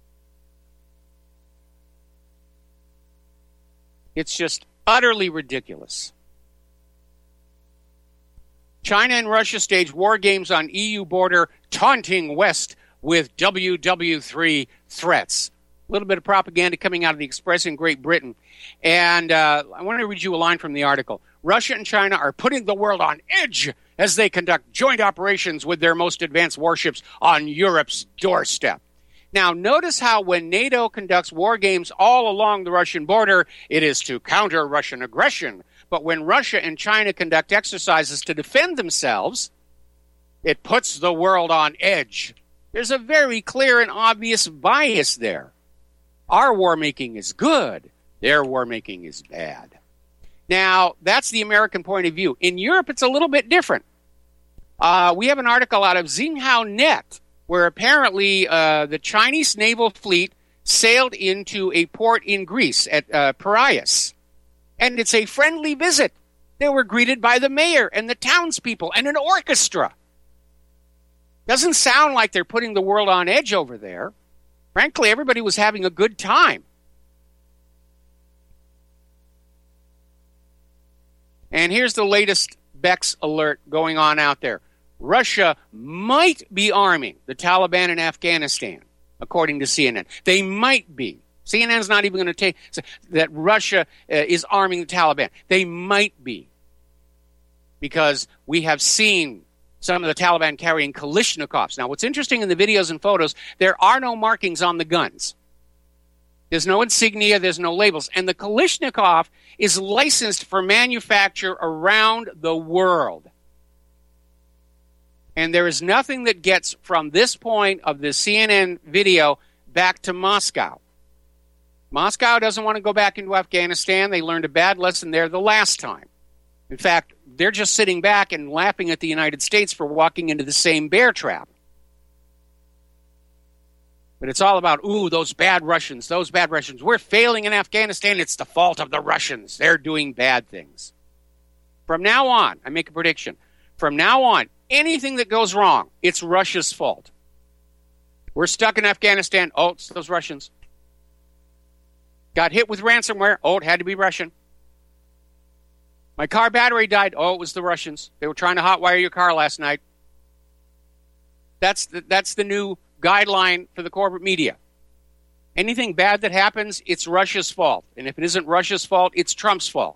It's just utterly ridiculous. China and Russia stage war games on E U border, taunting West with W W three threats. A little bit of propaganda coming out of the Express in Great Britain. And uh, I want to read you a line from the article. Russia and China are putting the world on edge as they conduct joint operations with their most advanced warships on Europe's doorstep. Now, notice how when NATO conducts war games all along the Russian border, it is to counter Russian aggression. But when Russia and China conduct exercises to defend themselves, it puts the world on edge. There's a very clear and obvious bias there. Our war making is good. Their war making is bad. Now, that's the American point of view. In Europe, it's a little bit different. Uh, we have an article out of Xinhua Net where apparently uh, the Chinese naval fleet sailed into a port in Greece at uh, Piraeus. And it's a friendly visit. They were greeted by the mayor and the townspeople and an orchestra. Doesn't sound like they're putting the world on edge over there. Frankly, everybody was having a good time. And here's the latest Bex alert going on out there. Russia might be arming the Taliban in Afghanistan, according to C N N. They might be. C N N's not even going to take that Russia uh, is arming the Taliban. They might be. Because we have seen some of the Taliban carrying Kalashnikovs. Now, what's interesting in the videos and photos, there are no markings on the guns. There's no insignia, there's no labels. And the Kalashnikov is licensed for manufacture around the world. And there is nothing that gets from this point of the C N N video back to Moscow. Moscow doesn't want to go back into Afghanistan. They learned a bad lesson there the last time. In fact, they're just sitting back and laughing at the United States for walking into the same bear trap. But it's all about, ooh, those bad Russians, those bad Russians. We're failing in Afghanistan. It's the fault of the Russians. They're doing bad things. From now on, I make a prediction. From now on, anything that goes wrong, it's Russia's fault. We're stuck in Afghanistan. Oh, it's those Russians. Got hit with ransomware. Oh, it had to be Russian. My car battery died. Oh, it was the Russians. They were trying to hotwire your car last night. That's the, that's the new guideline for the corporate media. Anything bad that happens, it's Russia's fault. And if it isn't Russia's fault, it's Trump's fault.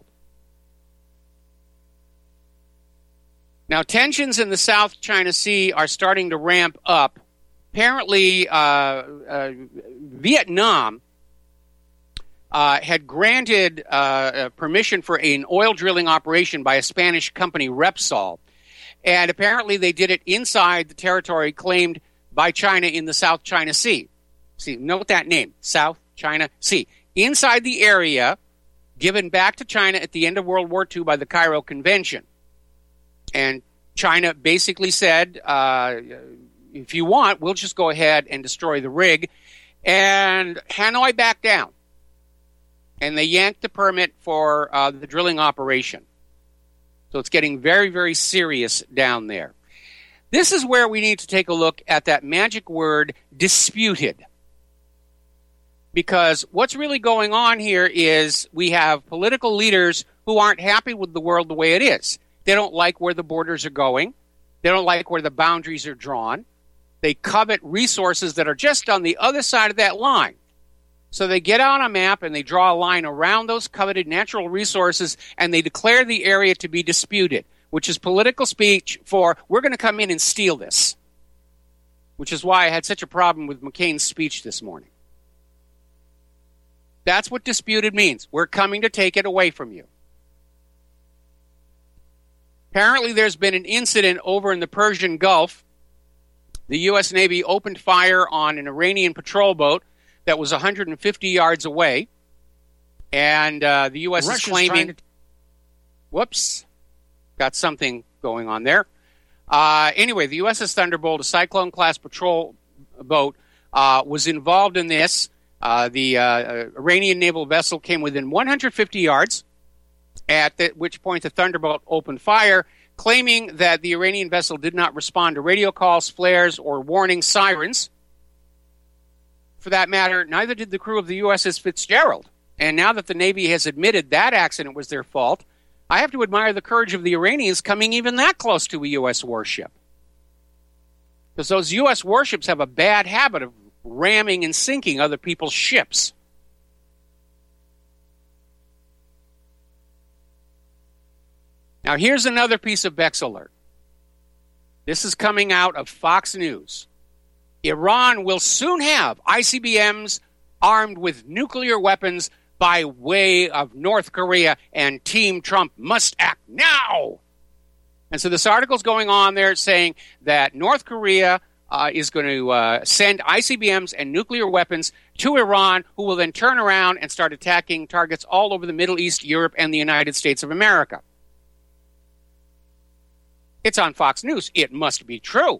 Now, tensions in the South China Sea are starting to ramp up. Apparently, uh, uh, Vietnam uh, had granted uh, permission for an oil drilling operation by a Spanish company, Repsol. And apparently they did it inside the territory claimed by China in the South China Sea. See, note that name, South China Sea. Inside the area given back to China at the end of World War Two by the Cairo Convention. And China basically said, uh, if you want, we'll just go ahead and destroy the rig. And Hanoi backed down. And they yanked the permit for uh, the drilling operation. So it's getting very, very serious down there. This is where we need to take a look at that magic word, disputed. Because what's really going on here is we have political leaders who aren't happy with the world the way it is. They don't like where the borders are going. They don't like where the boundaries are drawn. They covet resources that are just on the other side of that line. So they get out a map and they draw a line around those coveted natural resources and they declare the area to be disputed, which is political speech for, we're going to come in and steal this. Which is why I had such a problem with McCain's speech this morning. That's what disputed means. We're coming to take it away from you. Apparently there's been an incident over in the Persian Gulf. The U S Navy opened fire on an Iranian patrol boat that was one hundred fifty yards away. And uh, the U S Russia's is claiming... To... Whoops. Got something going on there. Uh, anyway, the U S S Thunderbolt, a Cyclone-class patrol boat, uh, was involved in this. Uh, the uh, Iranian naval vessel came within one hundred fifty yards, at the, which point the Thunderbolt opened fire, claiming that the Iranian vessel did not respond to radio calls, flares, or warning sirens. For that matter, neither did the crew of the U S S Fitzgerald. And now that the Navy has admitted that accident was their fault, I have to admire the courage of the Iranians coming even that close to a U S warship. Because those U S warships have a bad habit of ramming and sinking other people's ships. Now, here's another piece of Beck's alert. This is coming out of Fox News. Iran will soon have I C B Ms armed with nuclear weapons by way of North Korea, and Team Trump must act now. And so this article's going on there saying that North Korea uh, is going to uh, send I C B Ms and nuclear weapons to Iran, who will then turn around and start attacking targets all over the Middle East, Europe, and the United States of America. It's on Fox News. It must be true.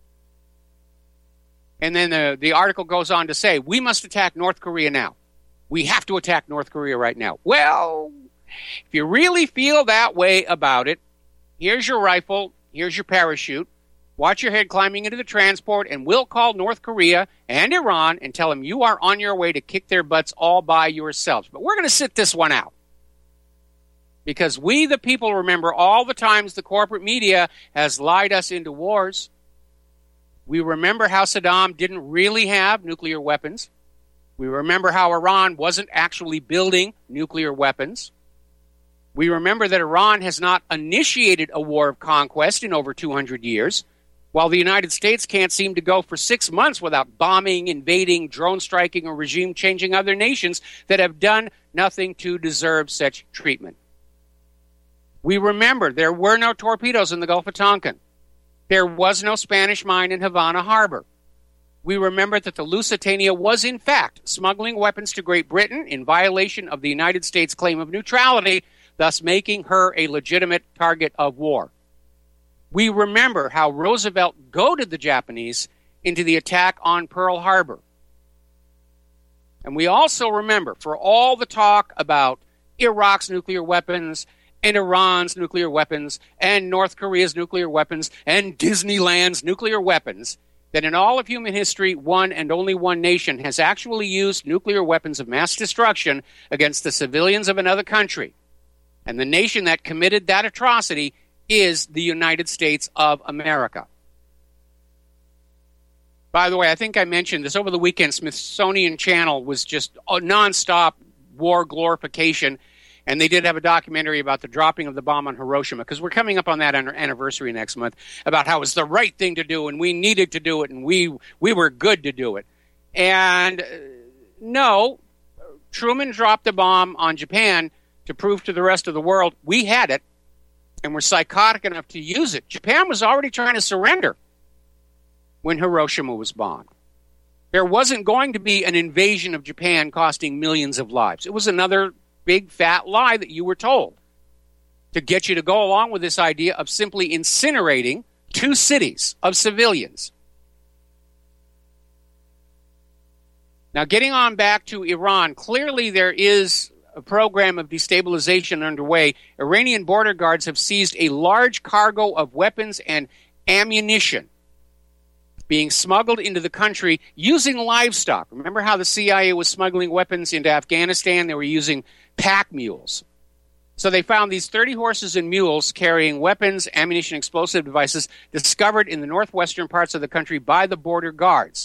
And then the, the article goes on to say, we must attack North Korea now. We have to attack North Korea right now. Well, if you really feel that way about it, here's your rifle, here's your parachute. Watch your head climbing into the transport, and we'll call North Korea and Iran and tell them you are on your way to kick their butts all by yourselves. But we're going to sit this one out. Because we, the people, remember all the times the corporate media has lied us into wars. We remember how Saddam didn't really have nuclear weapons. We remember how Iran wasn't actually building nuclear weapons. We remember that Iran has not initiated a war of conquest in over two hundred years, while the United States can't seem to go for six months without bombing, invading, drone striking, or regime-changing other nations that have done nothing to deserve such treatment. We remember there were no torpedoes in the Gulf of Tonkin. There was no Spanish mine in Havana Harbor. We remember that the Lusitania was, in fact, smuggling weapons to Great Britain in violation of the United States' claim of neutrality, thus making her a legitimate target of war. We remember how Roosevelt goaded the Japanese into the attack on Pearl Harbor. And we also remember, for all the talk about Iraq's nuclear weapons and Iran's nuclear weapons, and North Korea's nuclear weapons, and Disneyland's nuclear weapons, that in all of human history, one and only one nation has actually used nuclear weapons of mass destruction against the civilians of another country. And the nation that committed that atrocity is the United States of America. By the way, I think I mentioned this over the weekend. Smithsonian Channel was just a nonstop war glorification, and they did have a documentary about the dropping of the bomb on Hiroshima, because we're coming up on that anniversary next month, about how it was the right thing to do, and we needed to do it, and we we were good to do it. And uh, no, Truman dropped a bomb on Japan to prove to the rest of the world we had it, and we're psychotic enough to use it. Japan was already trying to surrender when Hiroshima was bombed. There wasn't going to be an invasion of Japan costing millions of lives. It was another big fat lie that you were told to get you to go along with this idea of simply incinerating two cities of civilians. Now, getting on back to Iran, clearly there is a program of destabilization underway. Iranian border guards have seized a large cargo of weapons and ammunition being smuggled into the country using livestock. Remember how the C I A was smuggling weapons into Afghanistan? They were using pack mules. So they found these thirty horses and mules carrying weapons, ammunition, explosive devices discovered in the northwestern parts of the country by the border guards.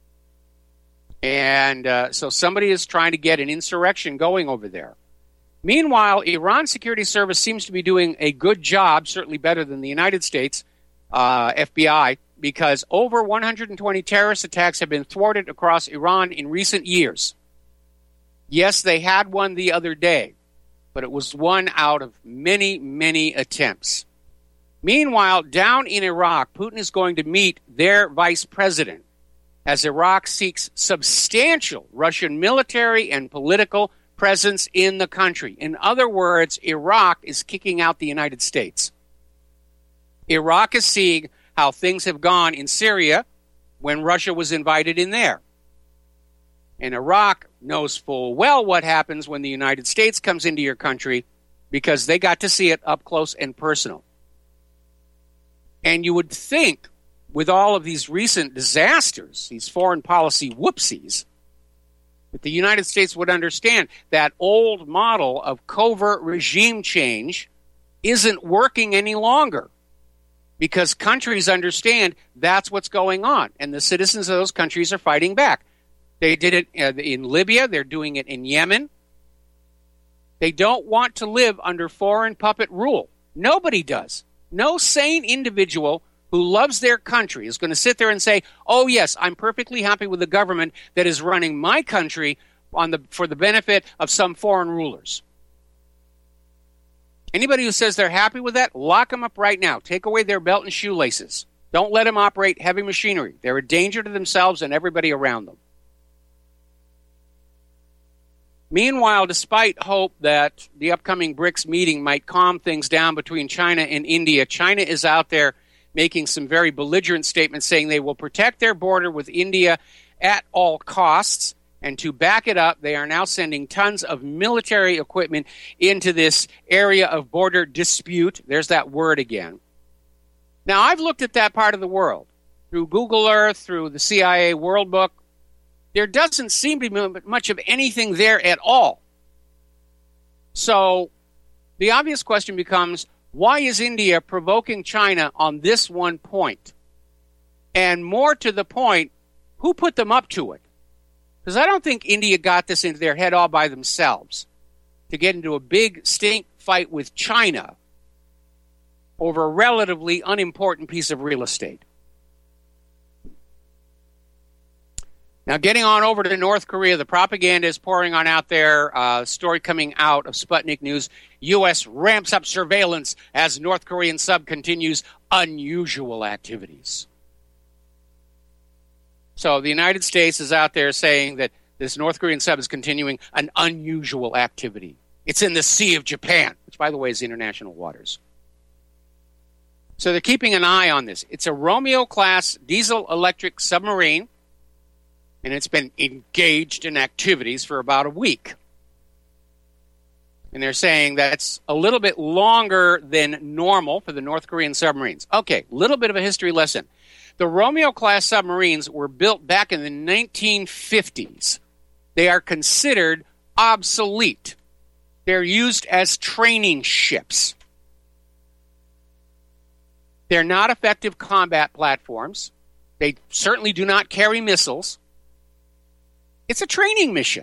And uh, so somebody is trying to get an insurrection going over there. Meanwhile, Iran's security service seems to be doing a good job, certainly better than the United States uh, F B I, because over one hundred twenty terrorist attacks have been thwarted across Iran in recent years. Yes, they had one the other day, but it was one out of many, many attempts. Meanwhile, down in Iraq, Putin is going to meet their vice president as Iraq seeks substantial Russian military and political presence in the country. In other words, Iraq is kicking out the United States. Iraq is seeing how things have gone in Syria when Russia was invited in there. And Iraq knows full well what happens when the United States comes into your country, because they got to see it up close and personal. And you would think, with all of these recent disasters, these foreign policy whoopsies, that the United States would understand that old model of covert regime change isn't working any longer, because countries understand that's what's going on, and the citizens of those countries are fighting back. They did it in Libya. They're doing it in Yemen. They don't want to live under foreign puppet rule. Nobody does. No sane individual who loves their country is going to sit there and say, oh, yes, I'm perfectly happy with the government that is running my country on the for the benefit of some foreign rulers. Anybody who says they're happy with that, lock them up right now. Take away their belt and shoelaces. Don't let them operate heavy machinery. They're a danger to themselves and everybody around them. Meanwhile, despite hope that the upcoming BRICS meeting might calm things down between China and India, China is out there making some very belligerent statements saying they will protect their border with India at all costs. And to back it up, they are now sending tons of military equipment into this area of border dispute. There's that word again. Now, I've looked at that part of the world through Google Earth, through the C I A World Book. There doesn't seem to be much of anything there at all. So the obvious question becomes, why is India provoking China on this one point? And more to the point, who put them up to it? Because I don't think India got this into their head all by themselves to get into a big stink fight with China over a relatively unimportant piece of real estate. Now, getting on over to North Korea, the propaganda is pouring on out there. Uh, story coming out of Sputnik News. U S ramps up surveillance as North Korean sub continues unusual activities. So the United States is out there saying that this North Korean sub is continuing an unusual activity. It's in the Sea of Japan, which, by the way, is international waters. So they're keeping an eye on this. It's a Romeo-class diesel-electric submarine, and it's been engaged in activities for about a week. And they're saying that's a little bit longer than normal for the North Korean submarines. Okay, little bit of a history lesson. The Romeo-class submarines were built back in the nineteen fifties. They are considered obsolete. They're used as training ships. They're not effective combat platforms. They certainly do not carry missiles. It's a training mission.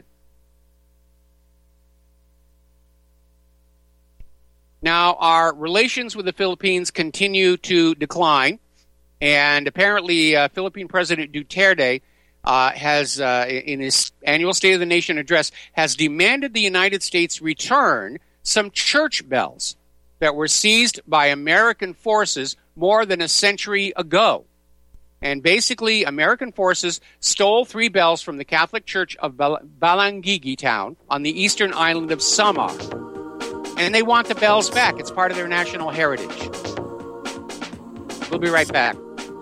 Now, our relations with the Philippines continue to decline, and apparently uh, Philippine President Duterte uh, has, uh, in his annual State of the Nation address, has demanded the United States return some church bells that were seized by American forces more than a century ago. And basically, American forces stole three bells from the Catholic Church of Bal- Balangigi town on the eastern island of Samar. And they want the bells back. It's part of their national heritage. We'll be right back.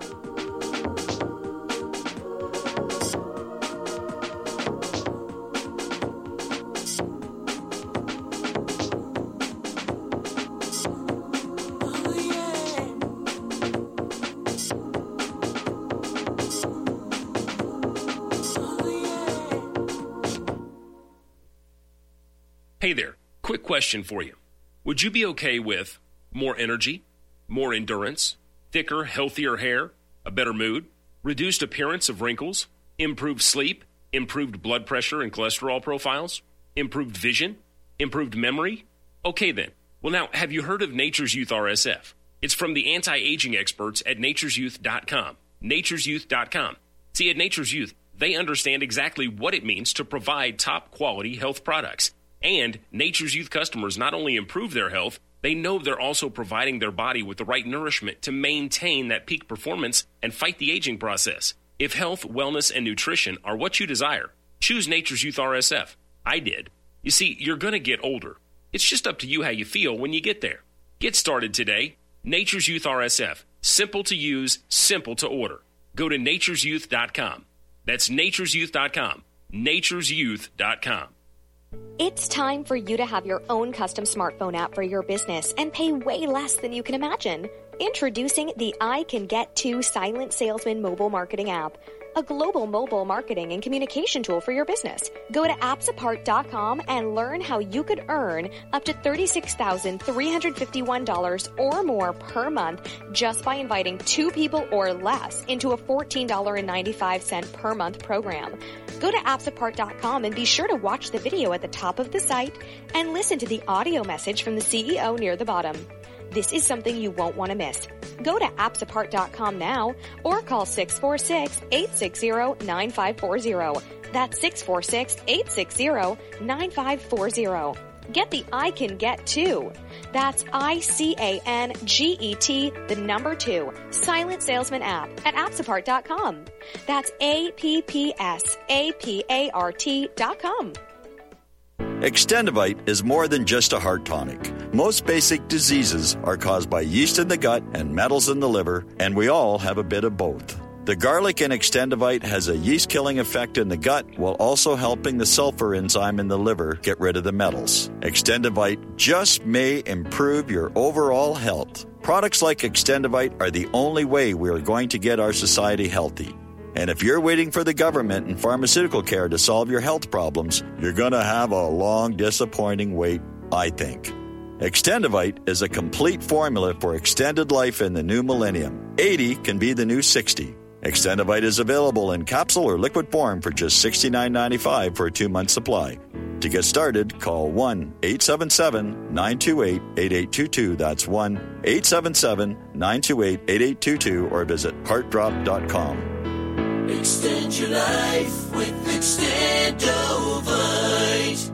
Hey there, quick question for you. Would you be okay with more energy, more endurance, thicker, healthier hair, a better mood, reduced appearance of wrinkles, improved sleep, improved blood pressure and cholesterol profiles, improved vision, improved memory? Okay then. Well now, have you heard of Nature's Youth R S F? It's from the anti-aging experts at natures youth dot com. natures youth dot com. See, at Nature's Youth, they understand exactly what it means to provide top-quality health products. And Nature's Youth customers not only improve their health, they know they're also providing their body with the right nourishment to maintain that peak performance and fight the aging process. If health, wellness, and nutrition are what you desire, choose Nature's Youth R S F. I did. You see, you're going to get older. It's just up to you how you feel when you get there. Get started today. Nature's Youth R S F. Simple to use, simple to order. Go to natures youth dot com. That's natures youth dot com. natures youth dot com. It's time for you to have your own custom smartphone app for your business and pay way less than you can imagine. Introducing the I Can Get To Silent Salesman mobile marketing app, a global mobile marketing and communication tool for your business. Go to apps apart dot com and learn how you could earn up to thirty-six thousand three hundred fifty-one dollars or more per month just by inviting two people or less into a fourteen dollars and ninety-five cents per month program. Go to apps apart dot com and be sure to watch the video at the top of the site and listen to the audio message from the C E O near the bottom. This is something you won't want to miss. Go to apps apart dot com now or call six four six, eight six zero, nine five four zero. That's six four six, eight six zero, nine five four zero. Get the I Can Get To. That's I C A N G E T, the number two, Silent Salesman app at apps apart dot com. That's A P P S A P A R T dot com. Extendivite is more than just a heart tonic. Most basic diseases are caused by yeast in the gut and metals in the liver, and we all have a bit of both. The garlic in Extendivite has a yeast-killing effect in the gut while also helping the sulfur enzyme in the liver get rid of the metals. Extendivite just may improve your overall health. Products like Extendivite are the only way we are going to get our society healthy. And if you're waiting for the government and pharmaceutical care to solve your health problems, you're going to have a long, disappointing wait, I think. Extendivite is a complete formula for extended life in the new millennium. eighty can be the new sixty. Extendivite is available in capsule or liquid form for just sixty-nine ninety-five for a two-month supply. To get started, call one eight seven seven, nine two eight, eight eight two two. That's one eight seven seven, nine two eight, eight eight two two or visit heart drop dot com. Extend your life with Extendovite.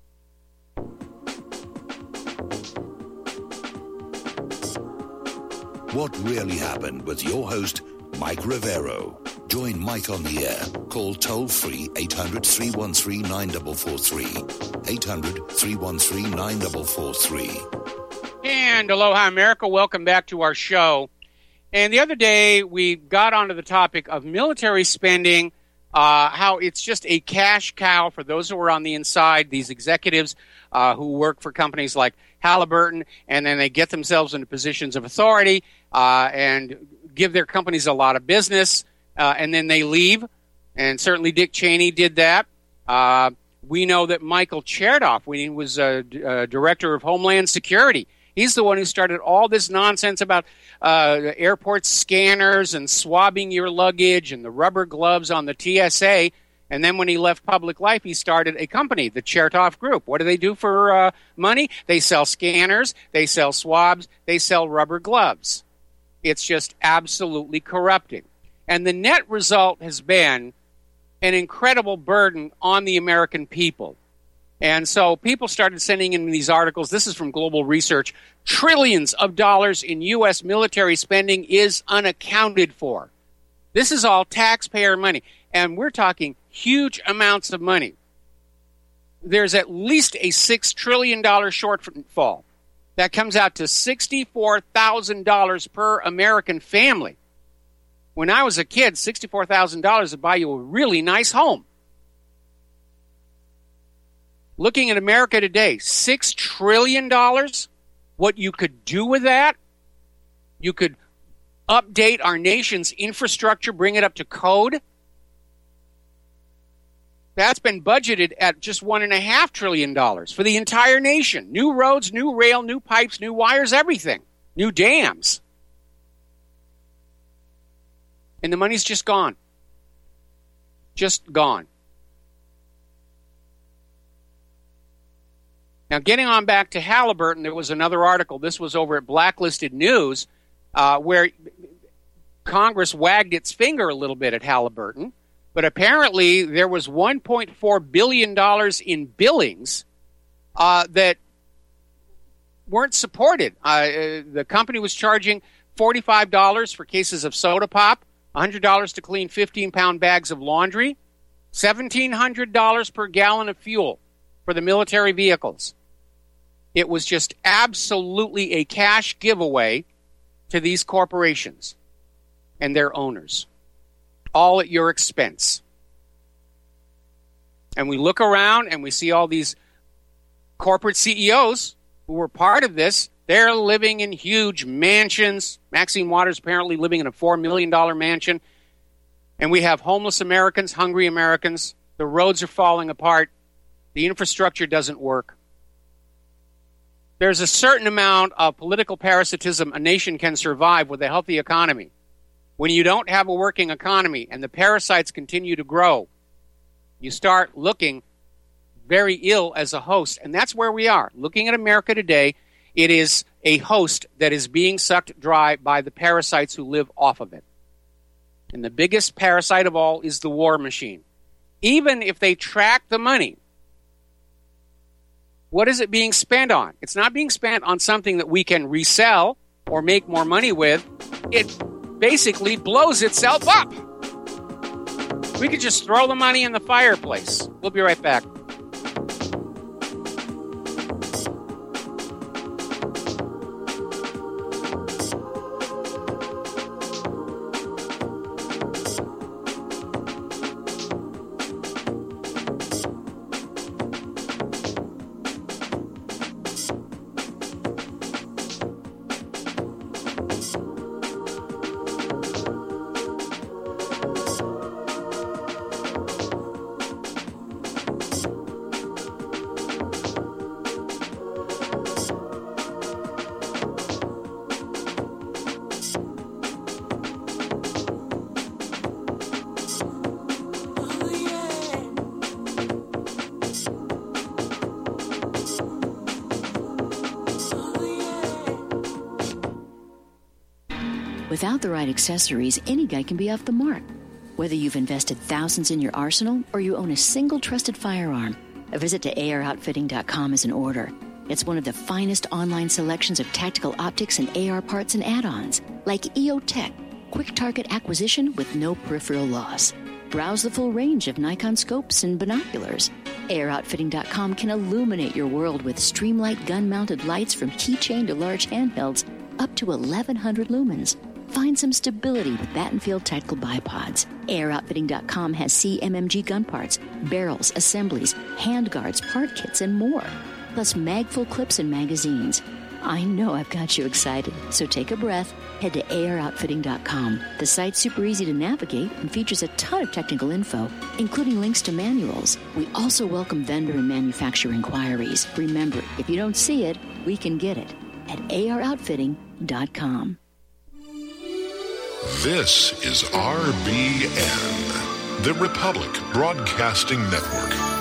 What Really Happened with your host, Mike Rivero. Join Mike on the air. Call toll-free eight hundred, three one three, nine four four three. eight hundred, three one three, nine four four three. And aloha, America. Welcome back to our show. And the other day, we got onto the topic of military spending, uh, how it's just a cash cow for those who are on the inside, these executives uh, who work for companies like Halliburton, and then they get themselves into positions of authority uh, and give their companies a lot of business, uh, and then they leave. And certainly Dick Cheney did that. Uh, we know that Michael Chertoff, when he was uh, d- uh, Director of Homeland Security, He's the one who started all this nonsense about uh, airport scanners and swabbing your luggage and the rubber gloves on the T S A. And then when he left public life, he started a company, the Chertoff Group. What do they do for uh, money? They sell scanners, they sell swabs, they sell rubber gloves. It's just absolutely corrupting. And the net result has been an incredible burden on the American people. And so people started sending in these articles. This is from Global Research. Trillions of dollars in U S military spending is unaccounted for. This is all taxpayer money. And we're talking huge amounts of money. There's at least a six trillion dollars shortfall. That comes out to sixty-four thousand dollars per American family. When I was a kid, sixty-four thousand dollars would buy you a really nice home. Looking at America today, six trillion dollars, what you could do with that, you could update our nation's infrastructure, bring it up to code. That's been budgeted at just one and a half trillion dollars for the entire nation. New roads, new rail, new pipes, new wires, everything. New dams. And the money's just gone. Just gone. Now, getting on back to Halliburton, there was another article. This was over at Blacklisted News, uh, where Congress wagged its finger a little bit at Halliburton. But apparently there was one point four billion dollars in billings uh, that weren't supported. Uh, the company was charging forty-five dollars for cases of soda pop, one hundred dollars to clean fifteen-pound bags of laundry, seventeen hundred dollars per gallon of fuel for the military vehicles. It was just absolutely a cash giveaway to these corporations and their owners. All at your expense. And we look around and we see all these corporate C E Os who were part of this. They're living in huge mansions. Maxine Waters apparently living in a four million dollars mansion. And we have homeless Americans, hungry Americans. The roads are falling apart. The infrastructure doesn't work. There's a certain amount of political parasitism a nation can survive with a healthy economy. When you don't have a working economy and the parasites continue to grow, you start looking very ill as a host. And that's where we are. Looking at America today, it is a host that is being sucked dry by the parasites who live off of it. And the biggest parasite of all is the war machine. Even if they track the money, what is it being spent on? It's not being spent on something that we can resell or make more money with. It basically blows itself up. We could just throw the money in the fireplace. We'll be right back. Without the right accessories, any guy can be off the mark. Whether you've invested thousands in your arsenal or you own a single trusted firearm, a visit to A R outfitting dot com is in order. It's one of the finest online selections of tactical optics and A R parts and add-ons, like E O Tech, quick target acquisition with no peripheral loss. Browse the full range of Nikon scopes and binoculars. A R outfitting dot com can illuminate your world with Streamlight gun-mounted lights from keychain to large handhelds up to eleven hundred lumens. Find some stability with Battenfield Tactical Bipods. A R outfitting dot com has C M M G gun parts, barrels, assemblies, handguards, part kits, and more. Plus mag-full clips and magazines. I know I've got you excited, so take a breath. Head to A R outfitting dot com. The site's super easy to navigate and features a ton of technical info, including links to manuals. We also welcome vendor and manufacturer inquiries. Remember, if you don't see it, we can get it. at a r outfitting dot com. This is R B N, the Republic Broadcasting Network.